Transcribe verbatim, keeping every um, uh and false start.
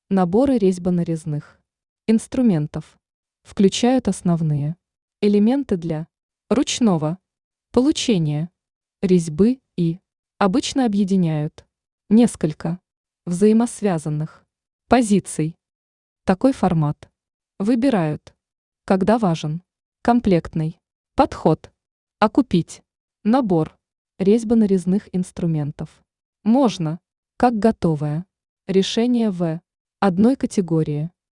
Наборы резьбо-нарезных инструментов включают основные элементы для ручного получения резьбы и обычно объединяют несколько взаимосвязанных позиций. Такой формат выбирают, когда важен комплектный подход, а купить набор резьбо-нарезных инструментов можно как готовое решение в одной категории.